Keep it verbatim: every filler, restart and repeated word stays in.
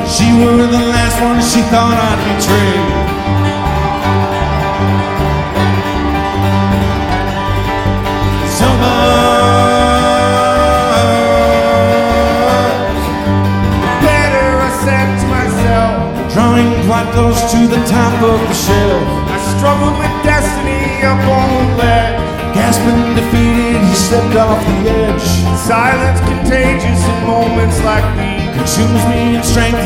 She were the last one she thought I'd betray. So much better, I said to myself, drawing quite close to the top of the shelf. I struggled with destiny up on the ledge. Gasping defeated, he stepped off the edge. Silence contagious in moments like these, consumes me in strength.